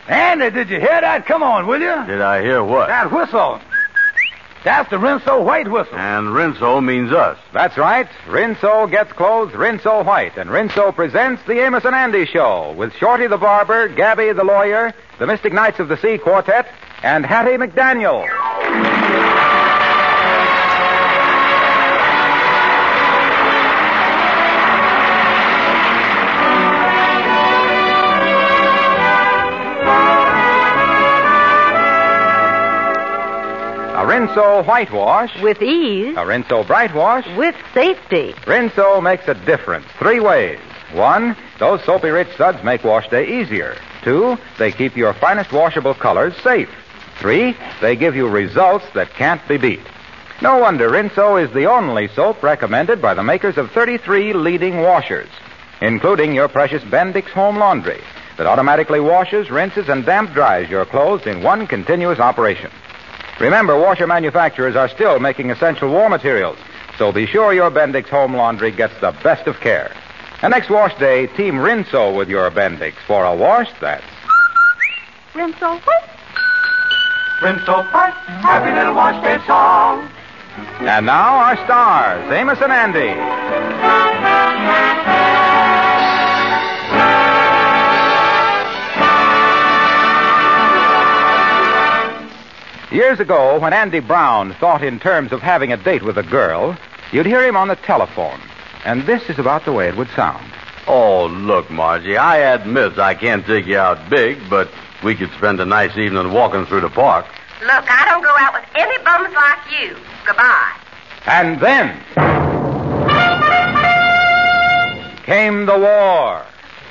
Andy, did you hear that? Come on, will you? Did I hear what? That whistle. That's the Rinso White whistle. And Rinso means us. That's right. Rinso gets clothes Rinso White, and Rinso presents the Amos and Andy Show with Shorty the Barber, Gabby the Lawyer, the Mystic Knights of the Sea Quartet, and Hattie McDaniel. A Rinso Whitewash. With ease. A Rinso Brightwash. With safety. Rinso makes a difference 3 ways. 1, those soapy rich suds make wash day easier. 2, they keep your finest washable colors safe. 3, they give you results that can't be beat. No wonder Rinso is the only soap recommended by the makers of 33 leading washers, including your precious Bendix Home Laundry that automatically washes, rinses, and damp dries your clothes in one continuous operation. Remember, washer manufacturers are still making essential war materials, so be sure your Bendix Home Laundry gets the best of care. And next wash day, team Rinso with your Bendix for a wash that's... Rinso White. Rinso White, happy little wash day song. And now our stars, Amos and Andy. Years ago, when Andy Brown thought in terms of having a date with a girl, you'd hear him on the telephone. And this is about the way it would sound. Oh, look, Margie, I admit I can't take you out big, but we could spend a nice evening walking through the park. Look, I don't go out with any bums like you. Goodbye. And then came the war.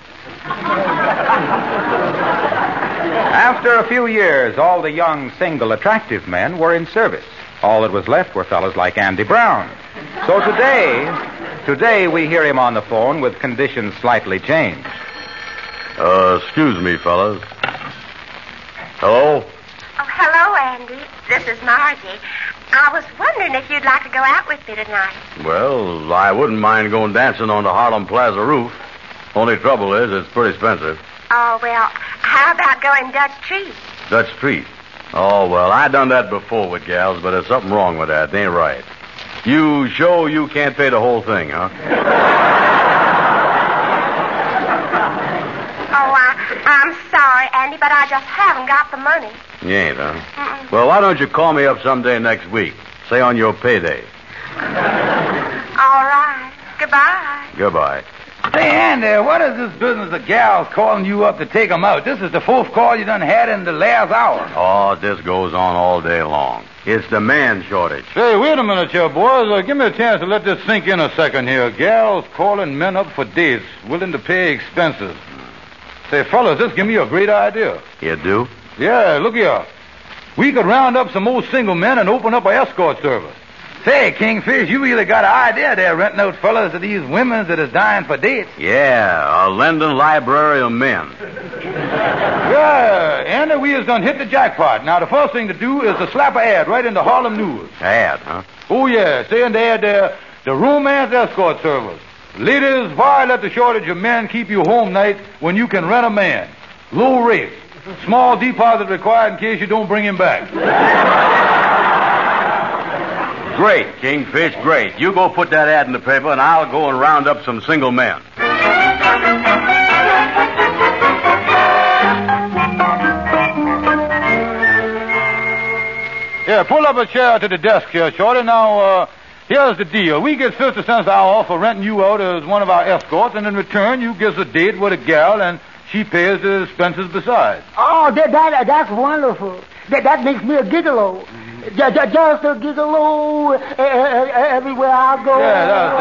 After a few years, all the young, single, attractive men were in service. All that was left were fellas like Andy Brown. So today we hear him on the phone with conditions slightly changed. Excuse me, fellas. Hello? Oh, hello, Andy. This is Margie. I was wondering if you'd like to go out with me tonight. Well, I wouldn't mind going dancing on the Harlem Plaza roof. Only trouble is, it's pretty expensive. Oh, well, how about going Dutch Treat? Dutch Treat? Oh, well, I done that before with gals, but there's something wrong with that. It ain't right. You show you can't pay the whole thing, huh? I'm sorry, Andy, but I just haven't got the money. You ain't, huh? Mm-mm. Well, why don't you call me up someday next week? Say on your payday. All right. Goodbye. Goodbye. Say, Andy, what is this business of gals calling you up to take 'em out? This is the 4th call you done had in the last hour. Oh, this goes on all day long. It's the man shortage. Say, wait a minute here, boys. Give me a chance to let this sink in a second here. Gals calling men up for dates, willing to pay expenses. Say, fellas, this give me a great idea. You do? Yeah, look here. We could round up some old single men and open up an escort service. Say, Kingfish, you really got an idea there, renting out fellas to these women that is dying for dates. Yeah, a London library of men. Yeah, Andy, we has done hit the jackpot. Now, the first thing to do is to slap an ad right in the Harlem News. Ad, huh? Oh, yeah, say in the ad there, the romance escort service. Ladies, why let the shortage of men keep you home night when you can rent a man? Low rates. Small deposit required in case you don't bring him back. Great, Kingfish, great. You go put that ad in the paper, and I'll go and round up some single men. Yeah, pull up a chair to the desk here, Shorty. Now, here's the deal. We get 50 cents an hour for renting you out as one of our escorts, and in return, you give us a date with a gal, and she pays the expenses besides. Oh, that's wonderful. That makes me a gigolo. Just a gigolo everywhere I go. Yeah, that's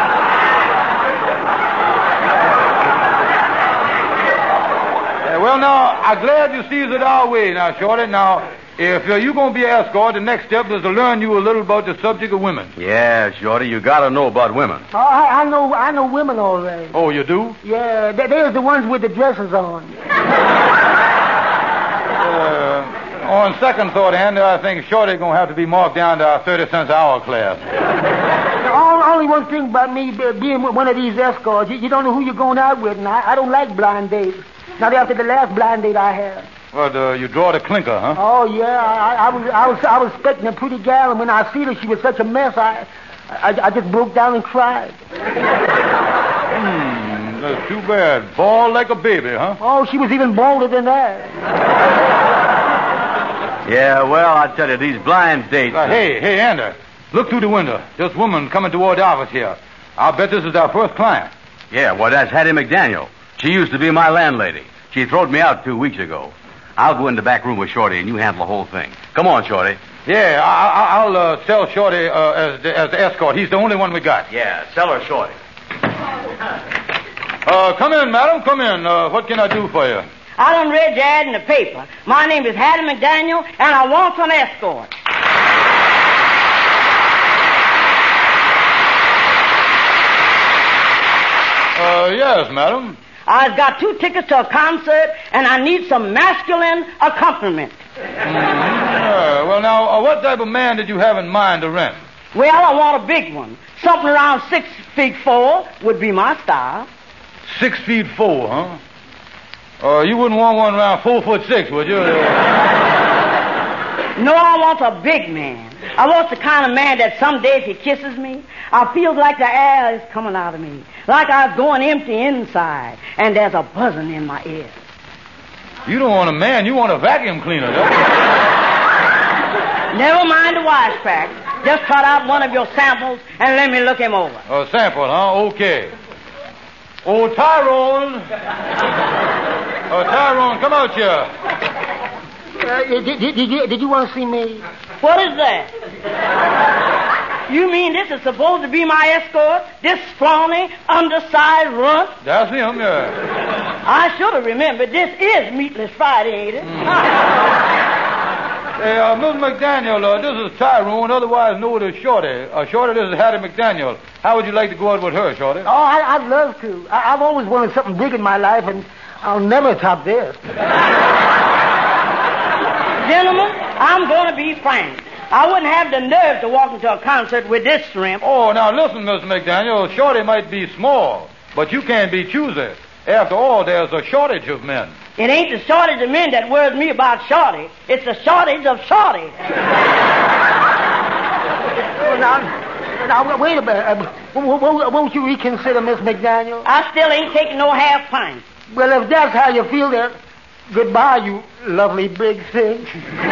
right. Well, now, I'm glad you sees it our way now, Shorty. Now, if you're going to be an escort, the next step is to learn you a little about the subject of women. Yeah, Shorty, you got to know about women. Oh, I know women already. Oh, you do? Yeah, they're the ones with the dresses on. On second thought, Andy, I think Shorty going to have to be marked down to our 30 cents an hour class. Only one thing about me being one of these escorts, you don't know who you're going out with, and I don't like blind dates. Not after the last blind date I had. What, you draw the clinker, huh? Oh, yeah. I was expecting a pretty gal, and when I seen her, she was such a mess, I just broke down and cried. That's too bad. Bald like a baby, huh? Oh, she was even bolder than that. Yeah, well, I tell you, these blind dates... Hey, Andy, look through the window. This woman coming toward the office here. I'll bet this is our first client. Yeah, well, that's Hattie McDaniel. She used to be my landlady. She throwed me out 2 weeks ago. I'll go in the back room with Shorty, and you handle the whole thing. Come on, Shorty. Yeah, I'll sell Shorty as the escort. He's the only one we got. Yeah, sell her Shorty. Come in, madam. Come in. What can I do for you? I done read your ad in the paper. My name is Hattie McDaniel, and I want some escort. Yes, madam. I've got 2 tickets to a concert, and I need some masculine accompaniment. Well, now, what type of man did you have in mind to rent? Well, I want a big one. Something around 6'4" would be my style. 6'4", huh? You wouldn't want one around 4'6", would you? No, I want a big man. I want the kind of man that some days he kisses me, I feel like the air is coming out of me, like I was going empty inside, and there's a buzzing in my ear. You don't want a man, you want a vacuum cleaner, don't you? Never mind the wisecrack. Just cut out one of your samples and let me look him over. A sample, huh? Okay. Oh, Tyrone. Tyrone, come out here. Did you want to see me? What is that? You mean this is supposed to be my escort? This scrawny, undersized runt? That's him, yeah. I should have remembered. This is Meatless Friday, ain't it? Hey, Miss McDaniel, this is Tyrone, otherwise known as Shorty. Shorty, this is Hattie McDaniel. How would you like to go out with her, Shorty? Oh, I'd love to. I've always wanted something big in my life, and I'll never top this. Gentlemen, I'm going to be frank. I wouldn't have the nerve to walk into a concert with this shrimp. Oh, now listen, Miss McDaniel. Shorty might be small, but you can't be choosy. After all, there's a shortage of men. It ain't the shortage of men that worries me about Shorty. It's the shortage of Shorty. Now, wait a minute. Won't you reconsider, Miss McDaniel? I still ain't taking no half pint. Well, if that's how you feel, then goodbye, you lovely big thing.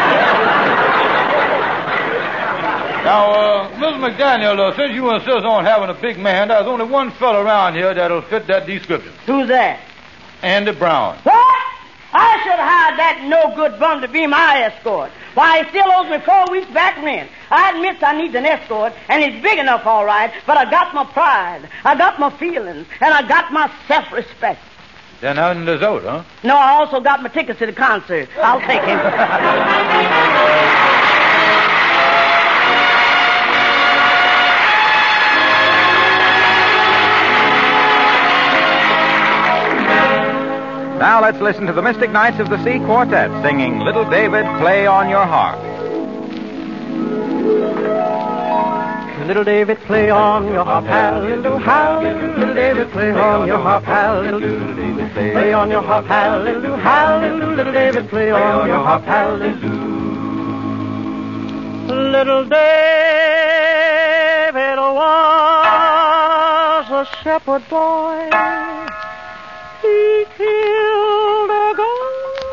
Now, Miss McDaniel, since you insist on having a big man, there's only one fella around here that'll fit that description. Who's that? Andy Brown. What? I should have hired that no-good bum to be my escort. Why, he still owes me 4 weeks back rent. I admit I need an escort, and he's big enough, all right, but I got my pride, I got my feelings, and I got my self-respect. Then there's out, huh? No, I also got my tickets to the concert. I'll take him. Now let's listen to the Mystic Knights of the Sea Quartet singing Little David, Play on Your Harp. Little David, play on your harp, hallelujah, hallelujah. Little David, play on your harp, hallelujah. Play on your harp, hallelujah, hallelujah. Little David, play on your harp, hallelujah. Little David was a shepherd boy. He killed a goat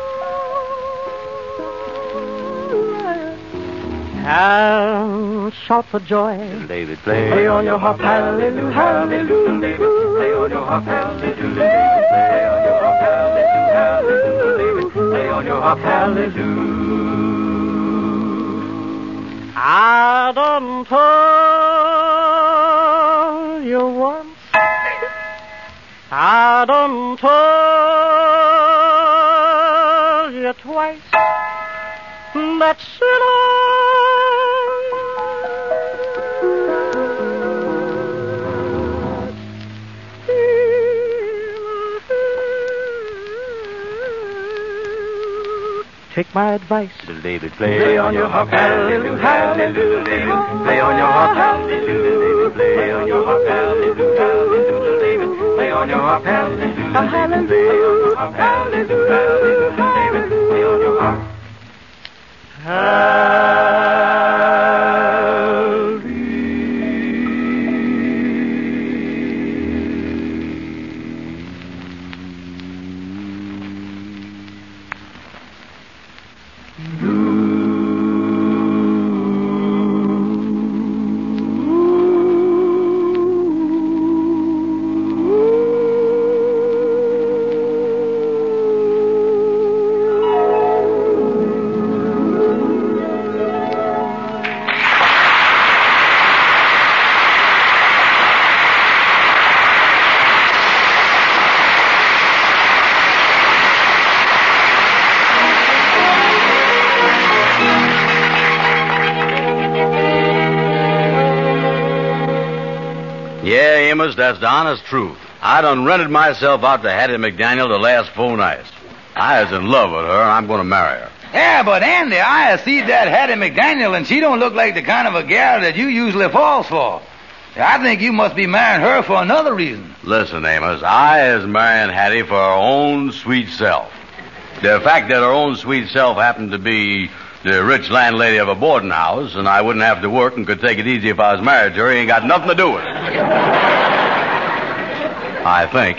and shout for joy. David, play on your harp, hallelujah, hallelujah. David, play on your harp, hallelujah. David, play on your harp, hallelujah. David, play on your harp, hallelujah. I done told you once. I done told you twice that take my advice. Little David, play on your harp, hallelujah, hallelujah. David, play on your harp, hallelujah. Play on your harp, hallelujah, hallelujah. David, play on your harp, hallelujah. Hallelujah, hallelujah. David, play on your Yeah, Amos, that's the honest truth. I done rented myself out to Hattie McDaniel the last 4 nights. I was in love with her, and I'm going to marry her. Yeah, but Andy, I see that Hattie McDaniel, and she don't look like the kind of a gal that you usually falls for. I think you must be marrying her for another reason. Listen, Amos, I is marrying Hattie for her own sweet self. The fact that her own sweet self happened to be the rich landlady of a boarding house, and I wouldn't have to work and could take it easy if I was married to her, ain't got nothing to do with it. I think.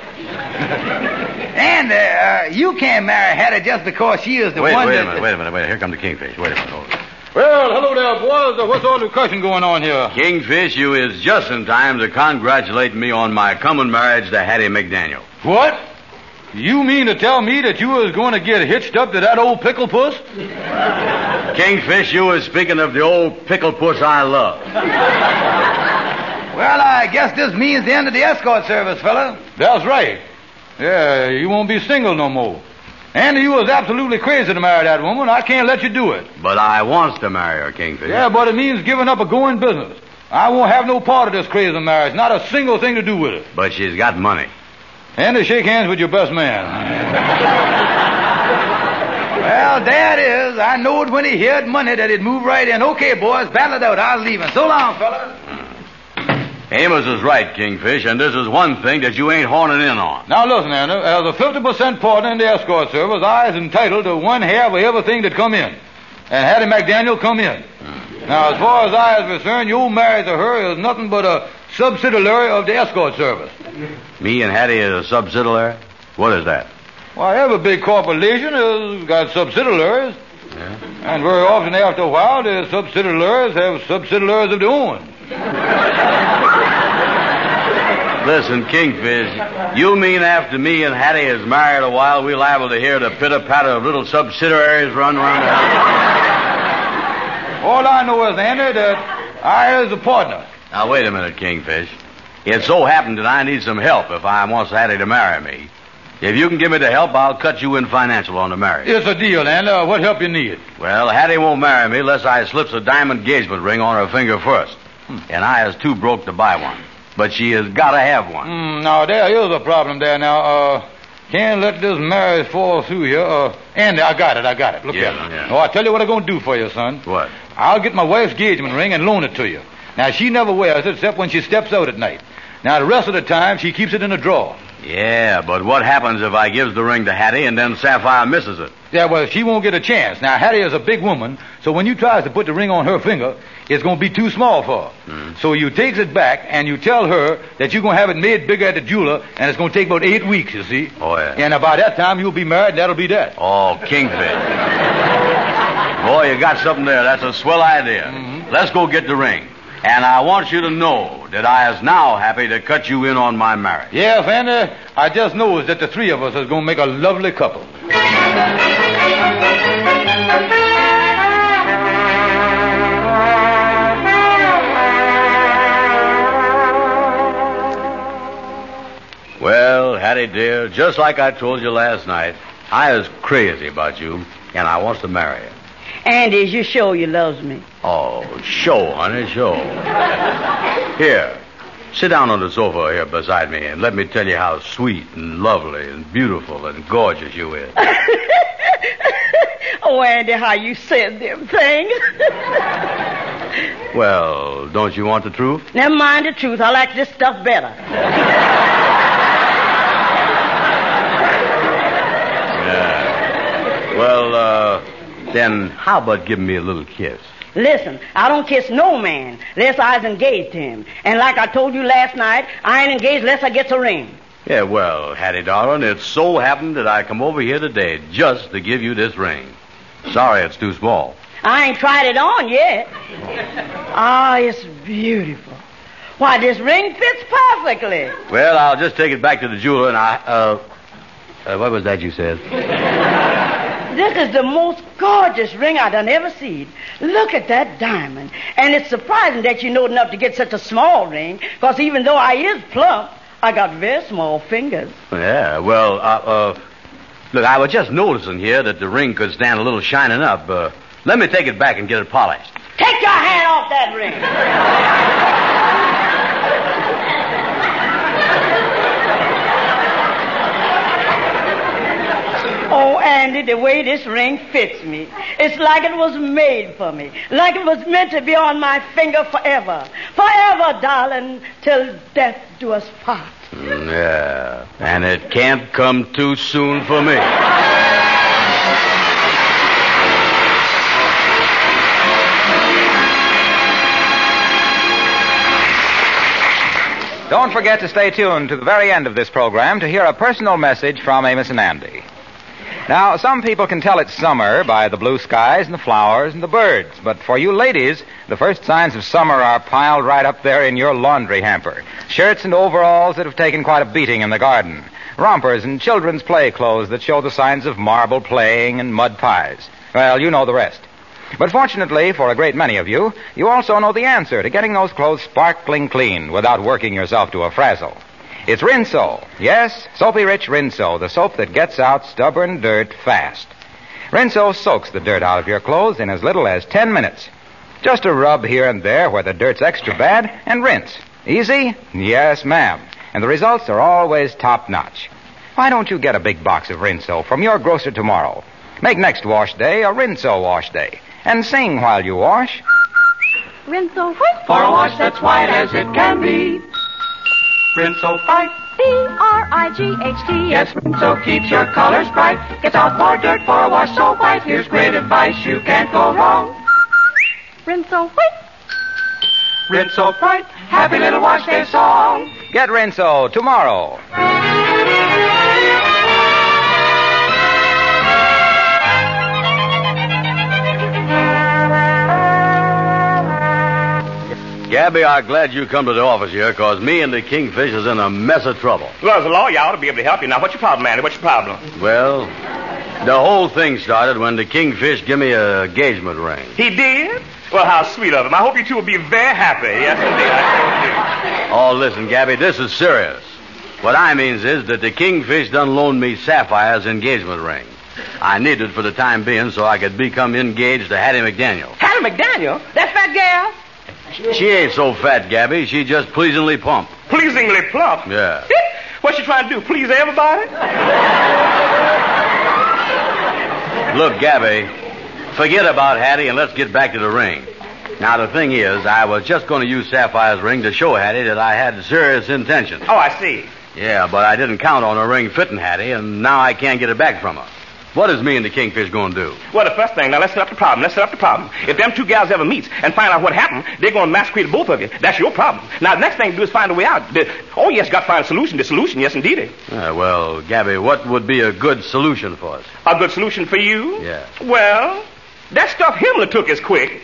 And you can't marry Hattie just because she is the one Wait a that... minute. Here comes the Kingfish. Wait a minute. Hold it. Well, hello there, boys. What's all the discussion going on here? Kingfish, you is just in time to congratulate me on my coming marriage to Hattie McDaniel. What? You mean to tell me that you was going to get hitched up to that old pickle puss? Kingfish, you was speaking of the old pickle puss I love. Well, I guess this means the end of the escort service, fella. That's right. Yeah, you won't be single no more. Andy, you was absolutely crazy to marry that woman. I can't let you do it. But I wants to marry her, Kingfish. Yeah, but it means giving up a going business. I won't have no part of this crazy marriage. Not a single thing to do with it. But she's got money. Andy, shake hands with your best man. Well, there it is. I knowed when he heard money that he'd move right in. Okay, boys, battle it out. I was leaving. So long, fella. Amos is right, Kingfish, and this is one thing that you ain't horning in on. Now, listen, Andy. As a 50% partner in the escort service, I is entitled to one half of everything that come in. And Hattie McDaniel come in. Now, as far as I is concerned, your marriage to her is nothing but a subsidiary of the escort service. Me and Hattie is a subsidiary? What is that? Why, every big corporation has got subsidiaries. Yeah. And very often after a while, the subsidiaries have subsidiaries of their own. Listen, Kingfish, you mean after me and Hattie is married a while, we're liable to hear the pitter-patter of little subsidiaries run around the house? All I know is, Andy, that I is a partner. Now, wait a minute, Kingfish. It so happened that I need some help if I wants Hattie to marry me. If you can give me the help, I'll cut you in financial on the marriage. It's a deal, Andy. What help you need? Well, Hattie won't marry me unless I slips a diamond engagement ring on her finger first. And I is too broke to buy one. But she has got to have one. Now, there is a problem there. Now, can't let this marriage fall through here. Andy, I got it. Look at it. Yeah. Oh, I'll tell you what I'm going to do for you, son. What? I'll get my wife's engagement ring and loan it to you. Now, she never wears it except when she steps out at night. Now, the rest of the time, she keeps it in a drawer. Yeah, but what happens if I gives the ring to Hattie and then Sapphire misses it? Yeah, well, she won't get a chance. Now, Hattie is a big woman, so when you tries to put the ring on her finger, it's going to be too small for her. So you takes it back and you tell her that you're going to have it made bigger at the jeweler, and it's going to take about 8 weeks, you see. Oh, yeah. And by that time, you'll be married, and that'll be that. Oh, Kingfish. Boy, you got something there. That's a swell idea. Let's go get the ring. And I want you to know that I is now happy to cut you in on my marriage. Yes, Andy, I just know that the three of us is going to make a lovely couple. Well, Hattie, dear, just like I told you last night, I is crazy about you, and I wants to marry you. Andy, you show you loves me. Oh, show, honey, show. Here, sit down on the sofa here beside me and let me tell you how sweet and lovely and beautiful and gorgeous you is. Oh, Andy, how you said them things. Well, don't you want the truth? Never mind the truth. I like this stuff better. Yeah. Well, Then how about giving me a little kiss? Listen, I don't kiss no man unless I was engaged to him. And like I told you last night, I ain't engaged unless I gets a ring. Yeah, well, Hattie, darling, it so happened that I come over here today just to give you this ring. Sorry it's too small. I ain't tried it on yet. Ah, it's beautiful. Why, this ring fits perfectly. Well, I'll just take it back to the jeweler and what was that you said? This is the most gorgeous ring I done ever seen. Look at that diamond. And it's surprising that you know enough to get such a small ring, because even though I is plump, I got very small fingers. Yeah, well, look, I was just noticing here that the ring could stand a little shining up. Let me take it back and get it polished. Take your hand off that ring. Oh, Andy, the way this ring fits me. It's like it was made for me. Like it was meant to be on my finger forever. Forever, darling, till death do us part. Yeah, and it can't come too soon for me. Don't forget to stay tuned to the very end of this program to hear a personal message from Amos and Andy. Now, some people can tell it's summer by the blue skies and the flowers and the birds. But for you ladies, the first signs of summer are piled right up there in your laundry hamper. Shirts and overalls that have taken quite a beating in the garden. Rompers and children's play clothes that show the signs of marble playing and mud pies. Well, you know the rest. But fortunately, for a great many of you, you also know the answer to getting those clothes sparkling clean without working yourself to a frazzle. It's Rinso. Yes, Soapy Rich Rinso, the soap that gets out stubborn dirt fast. Rinso soaks the dirt out of your clothes in as little as 10 minutes. Just a rub here and there where the dirt's extra bad and rinse. Easy? Yes, ma'am. And the results are always top-notch. Why don't you get a big box of Rinso from your grocer tomorrow? Make next wash day a Rinso wash day. And sing while you wash. Rinso white. For a wash that's white as it can be. Rinso Bright. B-R-I-G-H-T. Yes, Rinso keeps your colors bright. Gets out more dirt for a wash so white. Here's great advice, you can't go wrong. Rinso white. Rinso Bright. Happy little wash day song. Get Rinso tomorrow. Gabby, I'm glad you come to the office here, because me and the Kingfish is in a mess of trouble. Well, as a lawyer, I ought to be able to help you. Now, what's your problem, Andy? What's your problem? Well, the whole thing started when the Kingfish gave me an engagement ring. He did? Well, how sweet of him. I hope you two will be very happy. Yes, indeed, I sure do. Oh, listen, Gabby, this is serious. What I means is that the Kingfish done loaned me Sapphire's engagement ring. I need it for the time being so I could become engaged to Hattie McDaniel. Hattie McDaniel? That fat gal? She ain't so fat, Gabby. She just pleasingly plump. Pleasingly plump? Yeah. What's she trying to do, please everybody? Look, Gabby, forget about Hattie and let's get back to the ring. Now, the thing is, I was just going to use Sapphire's ring to show Hattie that I had serious intentions. Oh, I see. Yeah, but I didn't count on her ring fitting Hattie, and now I can't get it back from her. What is me and the Kingfish going to do? Well, the first thing, now let's set up the problem. If them two gals ever meets and find out what happened, they're going to massacre both of you. That's your problem. Now, the next thing to do is find a way out. Oh, yes, got to find a solution. The solution, yes, indeed. Well, Gabby, what would be a good solution for us? A good solution for you? Yeah. Well, that stuff Himmler took is quick.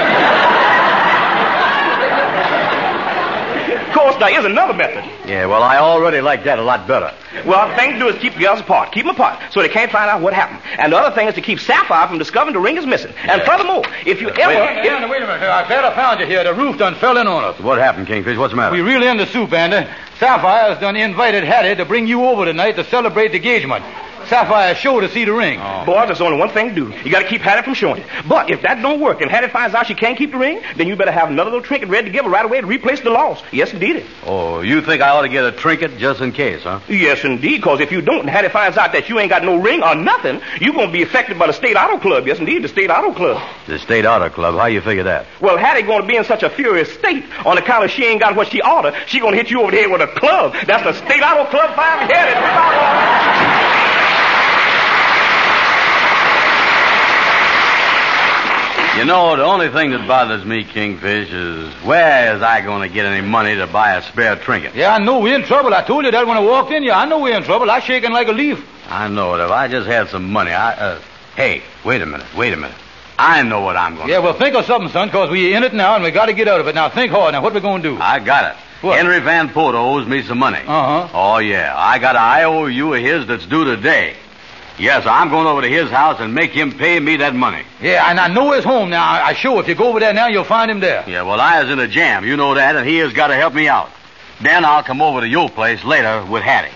Of course, there is another method. Yeah, well, I already like that a lot better. Well, the thing to do is keep the girls apart. Keep them apart so they can't find out what happened. And the other thing is to keep Sapphire from discovering the ring is missing. And furthermore, if you ever... Wait a minute. I'm glad I found you here. The roof done fell in on us. What happened, Kingfish? What's the matter? We really in the soup, Andy. Sapphire's done invited Hattie to bring you over tonight to celebrate the engagement. Sapphire show to see the ring. Oh. Boy, there's only one thing to do. You got to keep Hattie from showing it. But if that don't work and Hattie finds out she can't keep the ring, then you better have another little trinket ready to give her right away to replace the loss. Yes, indeed. Oh, you think I ought to get a trinket just in case, huh? Yes, indeed, because if you don't and Hattie finds out that you ain't got no ring or nothing, you're going to be affected by the State Auto Club. Yes, indeed, the State Auto Club. The State Auto Club? How you figure that? Well, Hattie going to be in such a furious state on account of she ain't got what she oughta. She going to hit you over the head with a club. That's the State Auto Club 5-headed. You know, the only thing that bothers me, Kingfish, is where is I going to get any money to buy a spare trinket? Yeah, I know we're in trouble. I told you that when I walked in. Yeah, I know we're in trouble. I'm shaking like a leaf. I know it. If I just had some money, Hey, wait a minute. I know what I'm going to do. Yeah, well, think of something, son, because we're in it now, and we got to get out of it. Now, think hard. Now, what we going to do? I got it. What? Henry Van Porter owes me some money. Uh-huh. Oh, yeah. I got an IOU of his that's due today. Yes, I'm going over to his house and make him pay me that money. Yeah, and I know he's home now. I sure, if you go over there now, you'll find him there. Yeah, well, I was in a jam. You know that, and he has got to help me out. Then I'll come over to your place later with Hattie.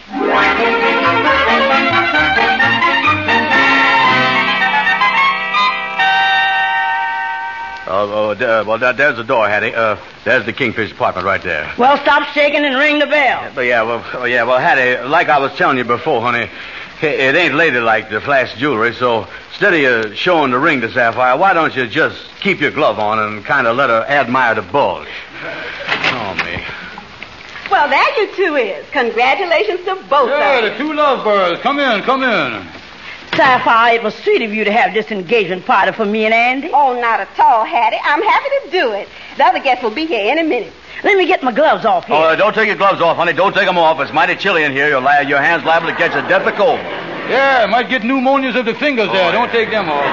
Well, there's the door, Hattie. There's the Kingfish apartment right there. Well, stop shaking and ring the bell. Well, Hattie, like I was telling you before, honey, it ain't ladylike to flash jewelry, so instead of you showing the ring to Sapphire, why don't you just keep your glove on and kind of let her admire the bulge? Oh, me. Well, there you two is. Congratulations to both of you. Yeah, the two lovebirds. Come in. Sapphire, it was sweet of you to have this engagement party for me and Andy. Oh, not at all, Hattie. I'm happy to do it. The other guests will be here any minute. Let me get my gloves off here. Oh, don't take your gloves off, honey. Don't take them off. It's mighty chilly in here. Your hand's liable to catch a deathly cold. Yeah, might get pneumonias of the fingers there. Don't take them off.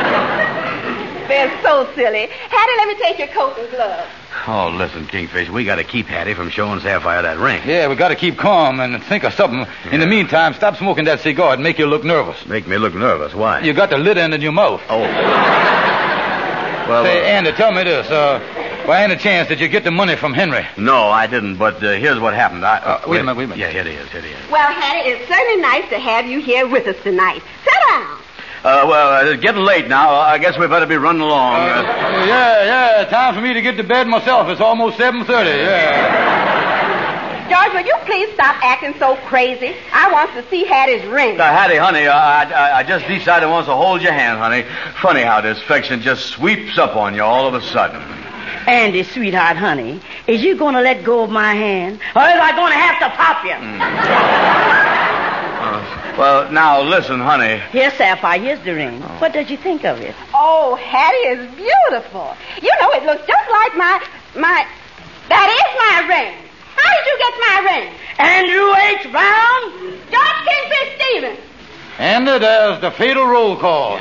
They're so silly. Hattie, let me take your coat and gloves. Oh, listen, Kingfish, we got to keep Hattie from showing Sapphire that ring. Yeah, we got to keep calm and think of something. Yeah. In the meantime, stop smoking that cigar and make you look nervous. Make me look nervous? Why? You got the lid end in your mouth. Oh. Well, say, Andy, tell me this. By any chance, did you get the money from Henry? No, I didn't, but here's what happened. Wait a minute. Yeah, here it is. Well, Hattie, it's certainly nice to have you here with us tonight. Sit down. It's getting late now. I guess we better be running along. Yeah. Time for me to get to bed myself. It's almost 7:30. Yeah. George, will you please stop acting so crazy? I want to see Hattie's ring. Hattie, honey, I just decided once to hold your hand, honey. Funny how this affection just sweeps up on you all of a sudden. Andy, sweetheart, honey, is you going to let go of my hand, or is I going to have to pop you? Well, now, listen, honey. Here, Sapphire, here's the ring. Oh. What did you think of it? Oh, Hattie is beautiful. You know, it looks just like my... That is my ring. How did you get my ring? Andrew H. Brown? George Kingfish Stevens. And there's the fatal roll call.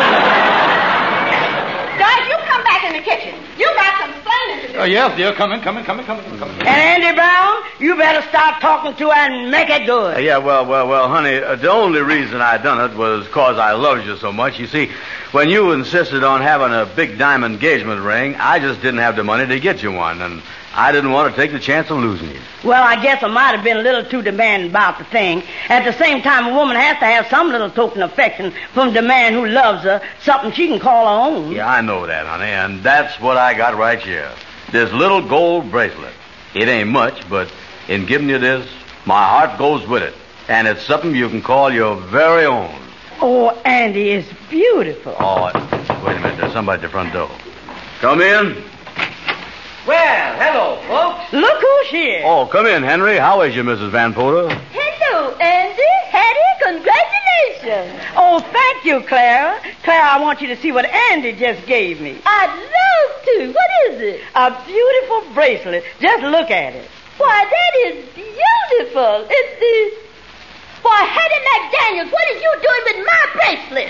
George, you come back in the kitchen. You got some explaining to do. Oh, yes, dear. Come in. And Andy Brown, you better start talking to her and make it good. Well, honey, the only reason I done it was because I loved you so much. You see, when you insisted on having a big diamond engagement ring, I just didn't have the money to get you one, and I didn't want to take the chance of losing you. Well, I guess I might have been a little too demanding about the thing. At the same time, a woman has to have some little token of affection from the man who loves her, something she can call her own. Yeah, I know that, honey, and that's what I got right here. This little gold bracelet. It ain't much, but in giving you this, my heart goes with it. And it's something you can call your very own. Oh, Andy, it's beautiful. Oh, wait a minute. There's somebody at the front door. Come in. Well, hello, folks. Look who's here. Oh, come in, Henry. How is you, Mrs. Van Porter? Hello, Andy. Hattie, congratulations. Oh, thank you, Clara. Clara, I want you to see what Andy just gave me. I'd love to. What is it? A beautiful bracelet. Just look at it. Why, that is beautiful. It's the... Why, Hattie McDaniels, what are you doing with my bracelet?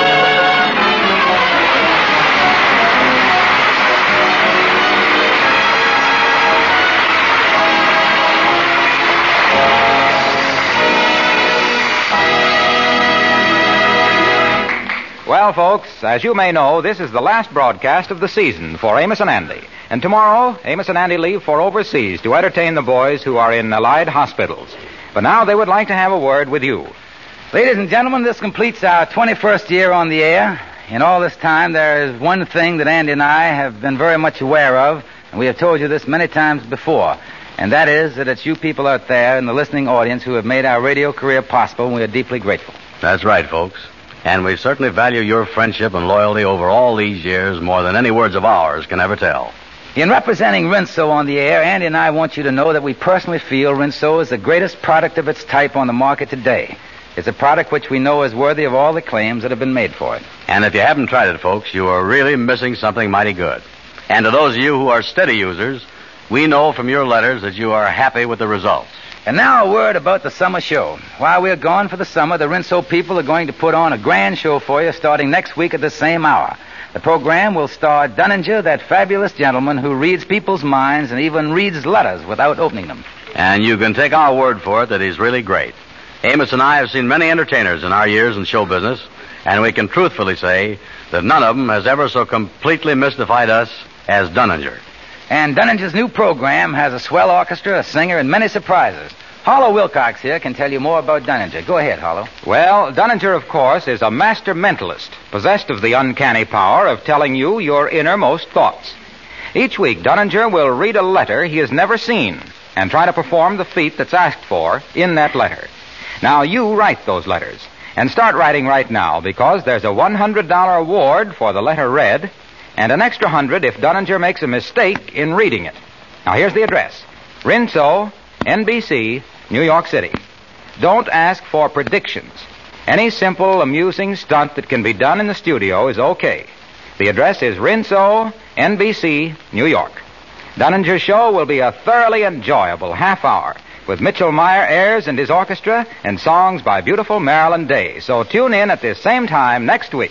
Well, folks, as you may know, this is the last broadcast of the season for Amos and Andy. And tomorrow, Amos and Andy leave for overseas to entertain the boys who are in Allied hospitals. But now they would like to have a word with you. Ladies and gentlemen, this completes our 21st year on the air. In all this time, there is one thing that Andy and I have been very much aware of, and we have told you this many times before, and that is that it's you people out there in the listening audience who have made our radio career possible, and we are deeply grateful. That's right, folks. And we certainly value your friendship and loyalty over all these years more than any words of ours can ever tell. In representing Rinso on the air, Andy and I want you to know that we personally feel Rinso is the greatest product of its type on the market today. It's a product which we know is worthy of all the claims that have been made for it. And if you haven't tried it, folks, you are really missing something mighty good. And to those of you who are steady users, we know from your letters that you are happy with the results. And now a word about the summer show. While we're gone for the summer, the Rinso people are going to put on a grand show for you starting next week at the same hour. The program will star Dunninger, that fabulous gentleman who reads people's minds and even reads letters without opening them. And you can take our word for it that he's really great. Amos and I have seen many entertainers in our years in show business, and we can truthfully say that none of them has ever so completely mystified us as Dunninger. And Dunninger's new program has a swell orchestra, a singer, and many surprises. Harlow Wilcox here can tell you more about Dunninger. Go ahead, Harlow. Well, Dunninger, of course, is a master mentalist, possessed of the uncanny power of telling you your innermost thoughts. Each week, Dunninger will read a letter he has never seen and try to perform the feat that's asked for in that letter. Now, you write those letters. And start writing right now, because there's a $100 award for the letter read, and an extra $100 if Dunninger makes a mistake in reading it. Now, here's the address. Rinso, NBC, New York City. Don't ask for predictions. Any simple, amusing stunt that can be done in the studio is okay. The address is Rinso, NBC, New York. Dunninger's show will be a thoroughly enjoyable half hour with Mitchell Meyer airs and his orchestra and songs by beautiful Marilyn Day. So tune in at this same time next week.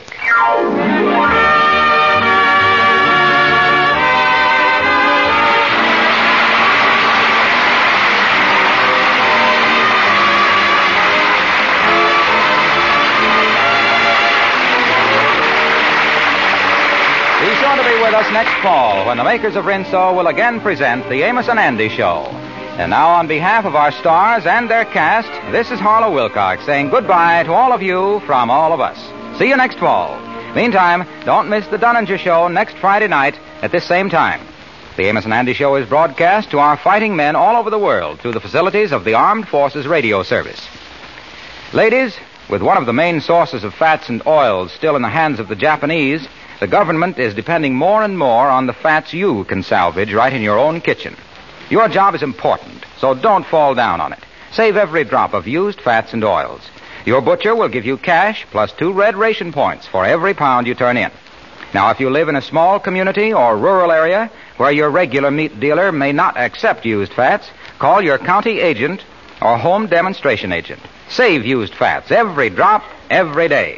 Be sure to be with us next fall when the makers of Rinso will again present the Amos and Andy Show. And now, on behalf of our stars and their cast, this is Harlow Wilcox saying goodbye to all of you from all of us. See you next fall. Meantime, don't miss the Dunninger Show next Friday night at this same time. The Amos and Andy Show is broadcast to our fighting men all over the world through the facilities of the Armed Forces Radio Service. Ladies, with one of the main sources of fats and oils still in the hands of the Japanese, the government is depending more and more on the fats you can salvage right in your own kitchen. Your job is important, so don't fall down on it. Save every drop of used fats and oils. Your butcher will give you cash plus 2 red ration points for every pound you turn in. Now, if you live in a small community or rural area where your regular meat dealer may not accept used fats, call your county agent or home demonstration agent. Save used fats, every drop, every day.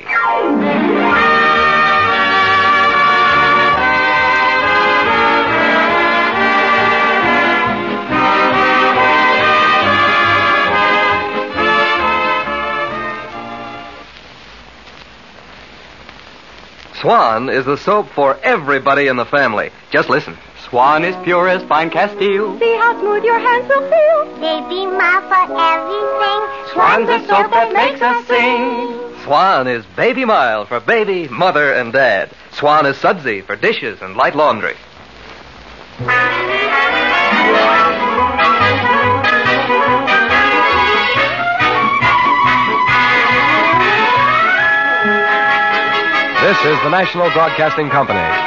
Swan is the soap for everybody in the family. Just listen. Swan is pure as fine Castile. See how smooth your hands will feel. Baby Mile for everything. Swan's the soap that makes us sing. Swan is Baby Mile for baby, mother, and dad. Swan is Sudsy for dishes and light laundry. This is the National Broadcasting Company.